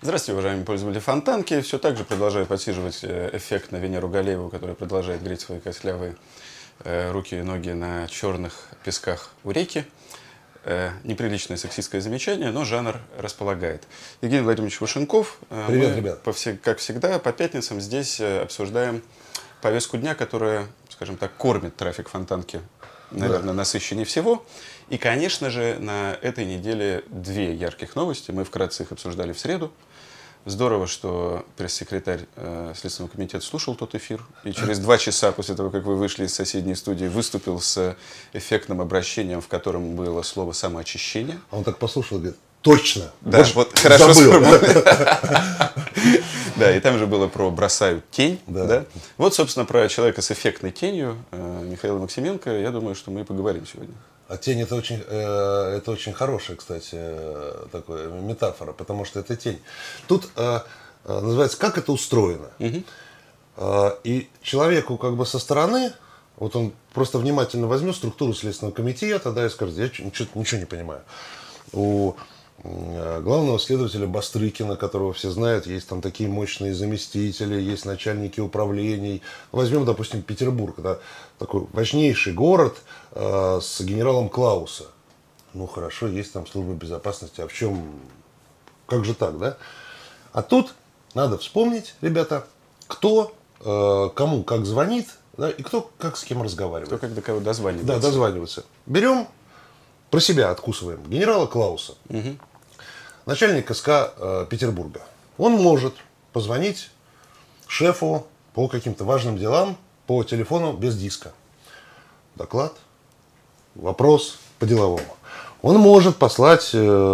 Здравствуйте, уважаемые пользователи Фонтанки. Все так же продолжаю подсиживать эффект на Венеру Галееву, которая продолжает греть свои костлявые руки и ноги на черных песках у реки. Неприличное сексистское замечание, но жанр располагает. Евгений Владимирович Вашенков. Привет, ребят. Как всегда, по пятницам здесь обсуждаем повестку дня, которая, скажем так, кормит трафик Фонтанки, наверное, насыщеннее всего. И, конечно же, на этой неделе две ярких новости. Мы вкратце их обсуждали в среду. Здорово, что пресс-секретарь Следственного комитета слушал тот эфир. И через 2 часа после того, как вы вышли из соседней студии, выступил с эффектным обращением, в котором было слово «самоочищение». А он так послушал и говорит: точно. Да, вот хорошо сформулировано. Да, и там же было про «бросают тень». Да. Вот, собственно, про человека с эффектной тенью Михаила Максименко, я думаю, что мы и поговорим сегодня. А тень это очень хорошая, кстати, такая метафора, потому что это тень. Тут называется, как это устроено. И человеку как бы со стороны, вот он просто внимательно возьмет структуру Следственного комитета, да, и скажет: я ничего не понимаю. У главного следователя Бастрыкина, которого все знают, есть там такие мощные заместители, есть начальники управлений. Возьмем, допустим, Петербург, это такой важнейший город с генералом Клауса. Ну хорошо, есть там служба безопасности, а в чем, как же так, да? А тут надо вспомнить, ребята, кто кому как звонит, да, и кто как с кем разговаривает. Кто как до кого дозванивается. Да, дозванивается. Берем, про себя откусываем. Генерала Клауса, начальник СК Петербурга. Он может позвонить шефу по каким-то важным делам по телефону без диска. Доклад, вопрос по-деловому. Он может послать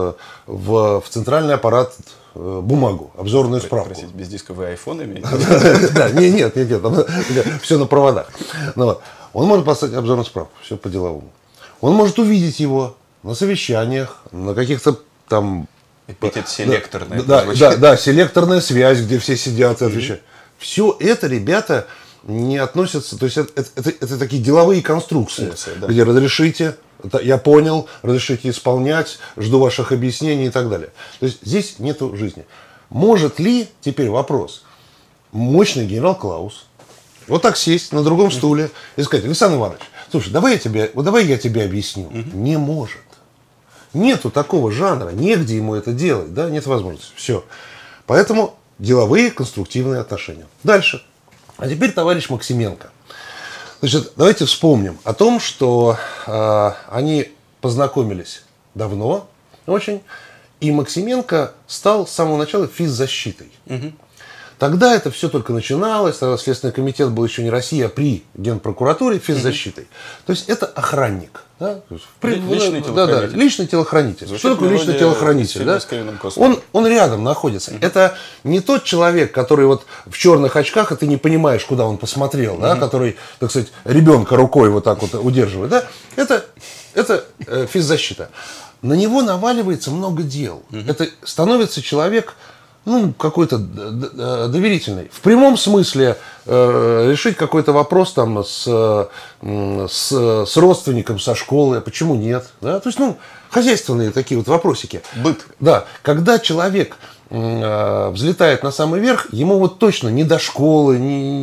в центральный аппарат бумагу, обзорную справку. Простите, без диска вы iPhone имеете? Да, нет, все на проводах. Он может послать обзорную справку, все по-деловому. Он может увидеть его на совещаниях, на каких-то там... Эпитет селекторная. Да, селекторная связь, где все сидят и отвечают. Все это, ребята, не относятся... То есть это такие деловые конструкции, где разрешите, я понял, разрешите исполнять, жду ваших объяснений и так далее. То есть здесь нету жизни. Может ли, теперь вопрос, мощный генерал Клаус вот так сесть на другом стуле и сказать: Александр Иванович, слушай, давай я тебе объясню. Не может. Нету такого жанра, негде ему это делать, да, нет возможности. Все. Поэтому деловые конструктивные отношения. Дальше. А теперь товарищ Максименко. Значит, давайте вспомним о том, что они познакомились давно очень, и Максименко стал с самого начала физзащитой. Тогда это все только начиналось, тогда Следственный комитет был еще не Россия, а при Генпрокуратуре физзащитой. То есть это охранник. Да? Личный телохранитель. Да, личный телохранитель. Звучит что такое личный телохранитель? Да? Он рядом находится. Это не тот человек, который вот в черных очках, и ты не понимаешь, куда он посмотрел, да? Который, так сказать, ребенка рукой вот так вот удерживает. Да? Это физзащита. На него наваливается много дел. Это становится человек... какой-то доверительный. В прямом смысле решить какой-то вопрос там с родственником, со школы, а почему нет? Да? То есть, хозяйственные такие вот вопросики. Быт. Да. Когда человек взлетает на самый верх, ему вот точно не до школы,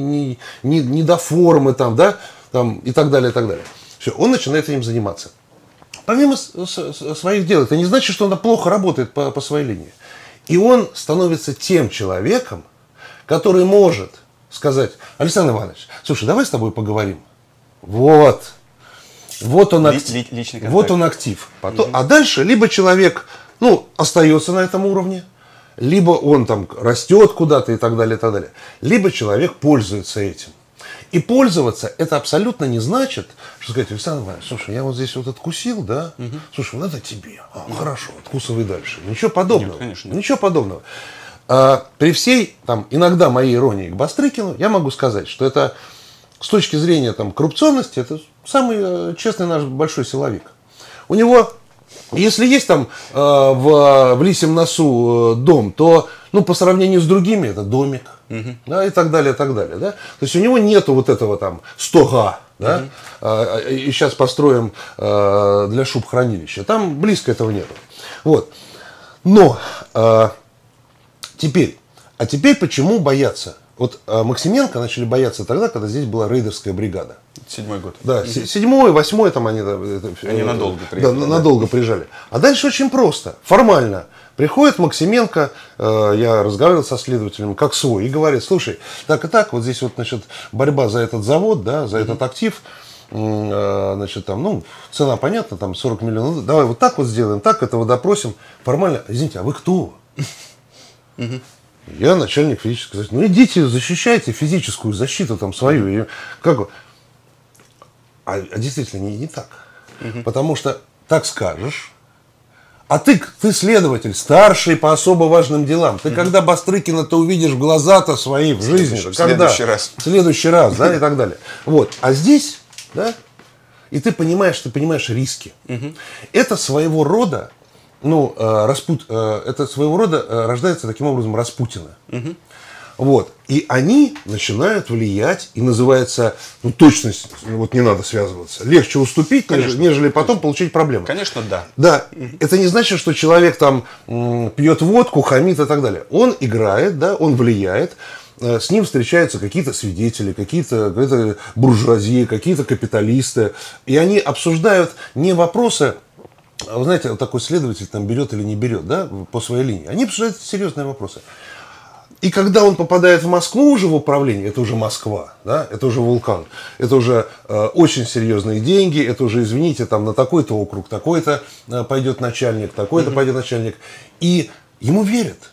не до формы там, да? Там, и так далее, и так далее. Все, он начинает этим заниматься. Помимо своих дел, это не значит, что он плохо работает по своей линии. И он становится тем человеком, который может сказать: Александр Иванович, слушай, давай с тобой поговорим. Вот он актив. Вот он актив. А дальше либо человек остается на этом уровне, либо он там растет куда-то и так далее, и так далее. Либо человек пользуется этим. И пользоваться это абсолютно не значит, что сказать: Александр Иванович, слушай, я вот здесь вот откусил, да? Слушай, вот это тебе. Хорошо, откусывай дальше. Ничего подобного. Нет, конечно. Ничего подобного. При всей иногда моей иронии к Бастрыкину, я могу сказать, что это с точки зрения коррупционности, это самый честный наш большой силовик. У него, если есть там в Лисьем носу дом, то по сравнению с другими это домик. Да, и так далее, и так далее. Да? То есть у него нету вот этого 100 га, да? И сейчас построим для шуб хранилище. Там близко этого нету. Вот. Но Теперь почему боятся? Вот Максименко начали бояться тогда, когда здесь была рейдерская бригада. 7-й год. Да, 7-й, 8-й там они надолго приезжали. Да, надолго приезжали. А дальше очень просто. Формально. Приходит Максименко, я разговаривал со следователем, как свой, и говорит: слушай, так и так, вот здесь вот, значит, борьба за этот завод, да, за этот актив, значит, там, ну, цена понятна, там 40 миллионов, давай вот так вот сделаем, так этого допросим. Формально, извините, а вы кто? Я начальник физической защиты. Ну, идите, защищайте физическую защиту там свою. И как? А действительно не так. Потому что так скажешь, а ты следователь, старший по особо важным делам. Ты когда Бастрыкина-то увидишь в глаза-то свои в жизни? В следующий раз. В следующий раз, да, и так далее. Вот. А здесь, да, и ты понимаешь риски. Это своего рода, ну, это своего рода рождается таким образом Распутина. Вот. И они начинают влиять, и называется, ну, точность, вот не надо связываться. Легче уступить, конечно, нежели потом получить проблемы. Конечно, да. Да. Это не значит, что человек там пьет водку, хамит и так далее. Он играет, да, он влияет. С ним встречаются какие-то свидетели, какие-то буржуазии, какие-то капиталисты. И они обсуждают не вопросы. Вы знаете, вот такой следователь там берет или не берет, да, по своей линии. Они обсуждают серьезные вопросы. И когда он попадает в Москву уже в управление, это уже Москва, да, это уже вулкан, это уже очень серьезные деньги, это уже, извините, там на такой-то округ, такой-то пойдет начальник, такой-то пойдет начальник. И ему верят.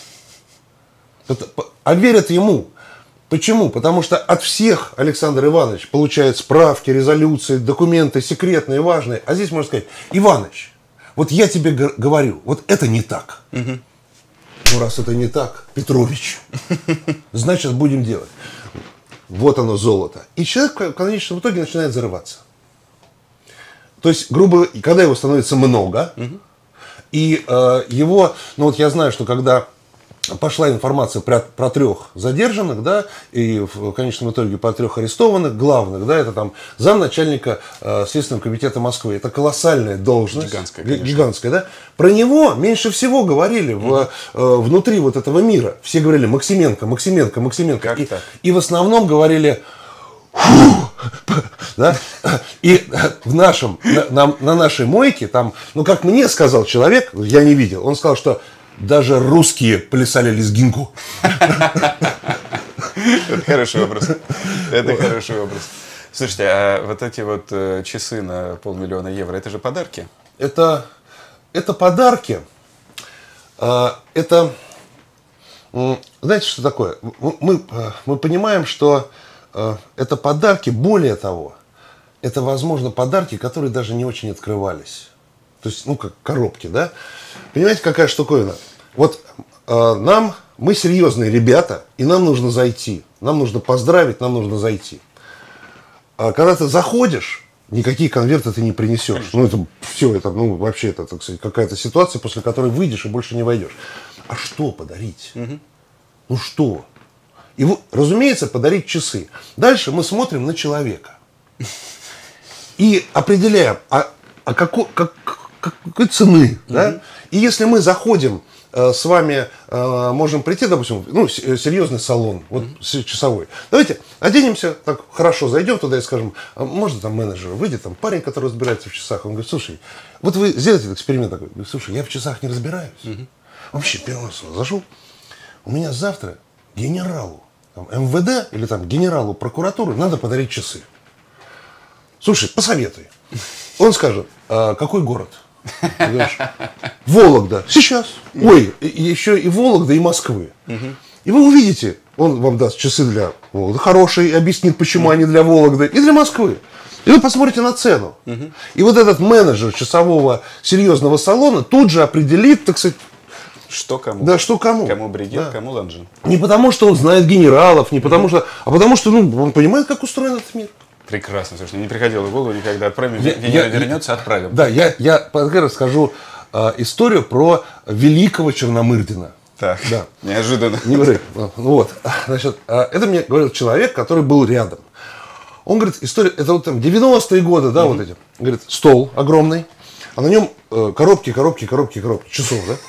А верят ему. Почему? Потому что от всех Александр Иванович получает справки, резолюции, документы секретные, важные. А здесь можно сказать: Иваныч, вот я тебе говорю, вот это не так. Ну, раз это не так, Петрович, значит, будем делать. Вот оно, золото. И человек в конечном итоге начинает зарываться. То есть, грубо, когда его становится много, и его, ну вот я знаю, что когда пошла информация про 3 задержанных, да, и в конечном итоге про 3 арестованных, главных, да, это там замначальника Следственного комитета Москвы. Это колоссальная должность. Гигантская, да. Про него меньше всего говорили внутри вот этого мира. Все говорили: Максименко. И в основном говорили: да? И на нашей мойке, там, ну, как мне сказал человек, я не видел, он сказал, что даже русские плясали лезгинку. Это хороший образ. Это хороший образ. Слушайте, а вот эти вот часы на 500 000 евро, это же подарки? Это подарки. Это, знаете, что такое? Мы понимаем, что это подарки, более того, это, возможно, подарки, которые даже не очень открывались. То есть, ну, как коробки, да? Понимаете, какая штуковина? Вот мы серьезные ребята, и нам нужно зайти. Нам нужно поздравить, нам нужно зайти. А когда ты заходишь, никакие конверты ты не принесешь. Конечно. Ну, это все, это, ну, вообще, это, так сказать, какая-то ситуация, после которой выйдешь и больше не войдешь. А что подарить? Ну, что? И, разумеется, подарить часы. Дальше мы смотрим на человека. И определяем, какой цены, да? И если мы заходим с вами, можем прийти, допустим, ну, серьезный салон, вот часовой. Давайте оденемся, так хорошо зайдем туда и скажем: можно там менеджер выйдет, там парень, который разбирается в часах, он говорит: слушай, вот вы сделайте этот эксперимент такой. Говорит: слушай, я в часах не разбираюсь. Вообще, первый раз зашел, у меня завтра генералу там, МВД или там генералу прокуратуры надо подарить часы. Слушай, посоветуй. Он скажет: какой город? Вологда. Сейчас. Ой, еще и Вологда, и Москвы. И вы увидите, он вам даст часы для Вологды хорошие, объяснит, почему они для Вологды, и для Москвы. И вы посмотрите на цену. И вот этот менеджер часового серьезного салона тут же определит, так сказать, что кому. Да, что кому. Кому бригет, да. кому ланжин. Не потому, что он знает генералов, не потому что, а потому что, ну, он понимает, как устроен этот мир. Прекрасно, слушай, мне не приходило в голову никогда. Отправим, вернется, отправим. Да, я расскажу историю про великого Черномырдина. Так, да. Неожиданно. Вот, значит, это мне говорил человек, который был рядом. Он говорит: история, это вот там 90-е годы, да, вот эти. Говорит: стол огромный, а на нем коробки часов, да.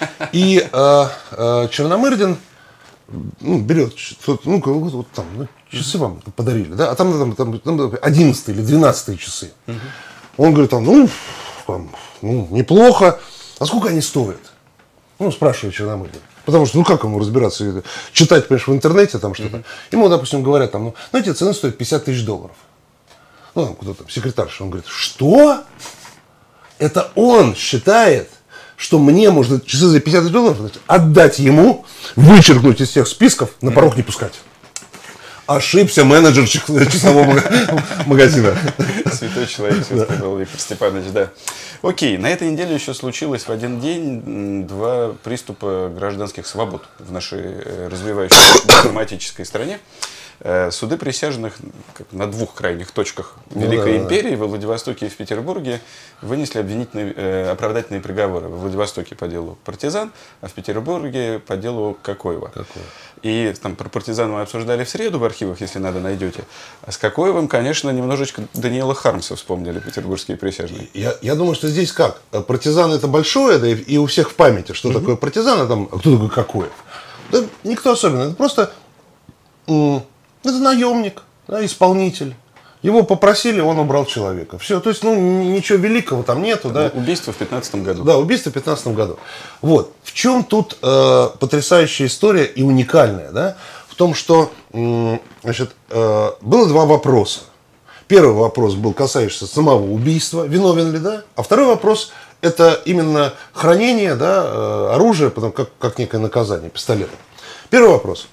И Черномырдин берет, вот там, часы вам подарили, да, а там 11 или 12 часы. Он говорит, неплохо. А сколько они стоят? Спрашивает Черномырдин. Потому что, как ему разбираться? Читать, понимаешь, в интернете там что-то. Ему, допустим, говорят, эти цены стоят $50 тысяч. Кто-то, секретарша. Он говорит, что? Это он считает, что мне можно часы за $50 тысяч отдать ему, вычеркнуть из всех списков, на порог не пускать. Ошибся менеджер часового магазина. Святой человек, сказал Виктор Степанович, да. Окей, на этой неделе еще случилось в один день 2 приступа гражданских свобод в нашей развивающейся демократической стране. Суды присяжных на 2 крайних точках Великой империи, во Владивостоке и в Петербурге, вынесли оправдательные приговоры. Во Владивостоке по делу партизан, а в Петербурге по делу Кокоева. И там про партизан мы обсуждали в среду в архивах, если надо, найдете. А с Кокоевым, конечно, немножечко Даниэла Хармса вспомнили петербургские присяжные. Я думаю, что здесь как? Партизан это большое, да, и у всех в памяти, что такое партизан, а кто такой Кокоев. Да, никто особенно. Это просто... Это наемник, да, исполнитель. Его попросили, он убрал человека. Все, то есть, ничего великого там нету. Да. Убийство в 2015 году. Да, убийство в 2015 году. Вот. В чем тут потрясающая история и уникальная, да? В том, что, было 2 вопроса. Первый вопрос был касающийся самого убийства, виновен ли, да? А второй вопрос, это именно хранение, да, оружия, потом как некое наказание, пистолета. Первый вопрос.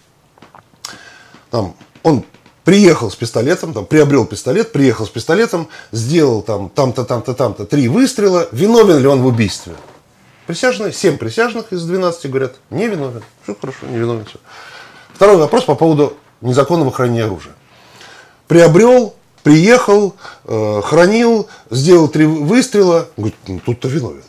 Он приехал с пистолетом, приобрел пистолет, приехал с пистолетом, сделал там-то, 3 выстрела. Виновен ли он в убийстве? Присяжные, 7 присяжных из 12 говорят, не виновен. Все хорошо, не виновен. Все. Второй вопрос по поводу незаконного хранения оружия. Приобрел, приехал, хранил, сделал 3 выстрела. Говорит, тут-то виновен.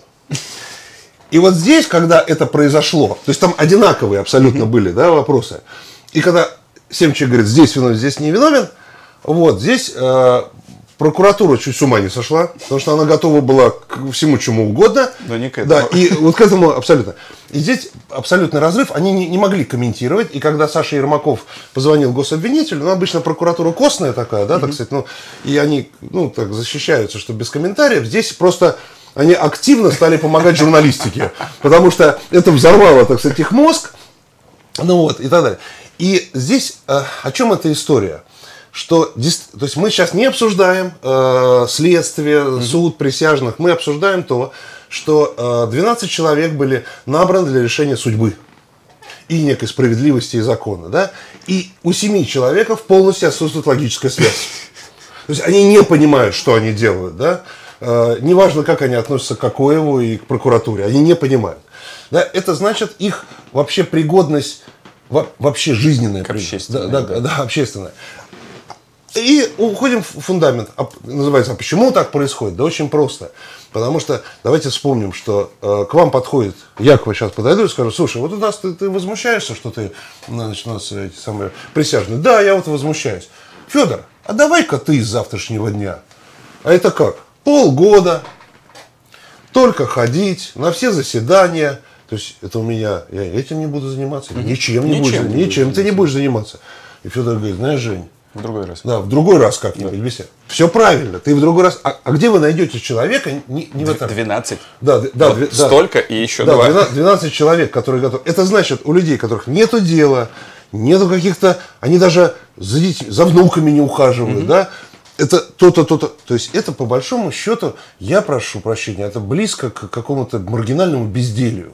И вот здесь, когда это произошло, то есть там одинаковые абсолютно были, да, вопросы. И когда Семчик говорит, здесь виновен, здесь не виновен. Вот, здесь прокуратура чуть с ума не сошла, потому что она готова была к всему чему угодно. Но не к этому. Да, и вот к этому абсолютно. И здесь абсолютный разрыв, они не могли комментировать. И когда Саша Ермаков позвонил гособвинителю, обычно прокуратура костная такая, да, так сказать, и они, так защищаются, что без комментариев. Здесь просто они активно стали помогать журналистике, потому что это взорвало, так сказать, их мозг, и так далее. И здесь о чем эта история? Что, то есть мы сейчас не обсуждаем следствие, суд присяжных, мы обсуждаем то, что 12 человек были набраны для решения судьбы и некой справедливости и закона. Да? И у 7 человеков полностью отсутствует логическая связь. То есть они не понимают, что они делают. Да? Неважно, как они относятся к Кокоеву и к прокуратуре, они не понимают. Да? Это значит их вообще пригодность, вообще жизненная пригодность. Да, общественная. И уходим в фундамент. Называется, а почему так происходит? Да очень просто. Потому что, давайте вспомним, что к вам подходит, я к вам сейчас подойду и скажу, слушай, вот у нас ты возмущаешься, что ты, у нас эти самые присяжные. Да, я возмущаюсь. Федор, а давай-ка ты с завтрашнего дня. А это как? Полгода, только ходить на все заседания. То есть это у меня, я этим не буду заниматься, ничем ты не будешь заниматься. И Федор говорит, знаешь, Жень, в другой раз. Да, в другой раз как-нибудь. Да. Все правильно. Ты в другой раз. А где вы найдете человека? Не в этом. 12. Да, столько и еще 2. 12 человек, которые готовы. Это значит, у людей, у которых нету дела, нету каких-то. Они даже за внуками не ухаживают, да? Это то-то, то-то. То есть это по большому счету, я прошу прощения, это близко к какому-то маргинальному безделью.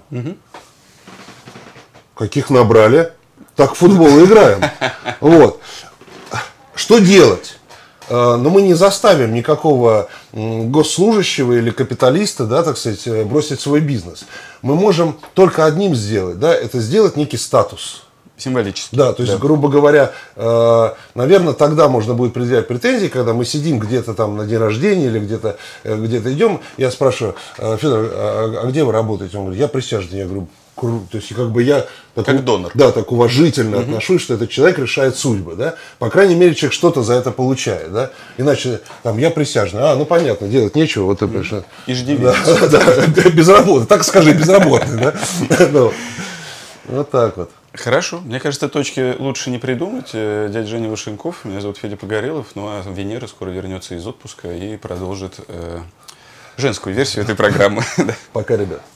Каких набрали, так в футбол играем. Вот. Что делать? Но мы не заставим никакого госслужащего или капиталиста, да, так сказать, бросить свой бизнес. Мы можем только одним сделать, да, это сделать некий статус. Символически. Да, то есть, грубо говоря, наверное, тогда можно будет предъявить претензии, когда мы сидим где-то там на день рождения или где-то идем. Я спрашиваю: Федор, а где вы работаете? Он говорит: я присяжный. Я говорю: то есть, как бы я так, как донор. Да, так уважительно отношусь, что этот человек решает судьбы, да. По крайней мере, человек что-то за это получает, да. Иначе там я присяжный, ну понятно, делать нечего, вот ты пришел. Иждивенец. Да, без работы, так скажи, безработный, да. Вот так вот. Хорошо. Мне кажется, точки лучше не придумать. Дядя Женя Вышенков, меня зовут Федя Погорелов. Ну а Венера скоро вернется из отпуска и продолжит женскую версию этой программы. Пока, ребят.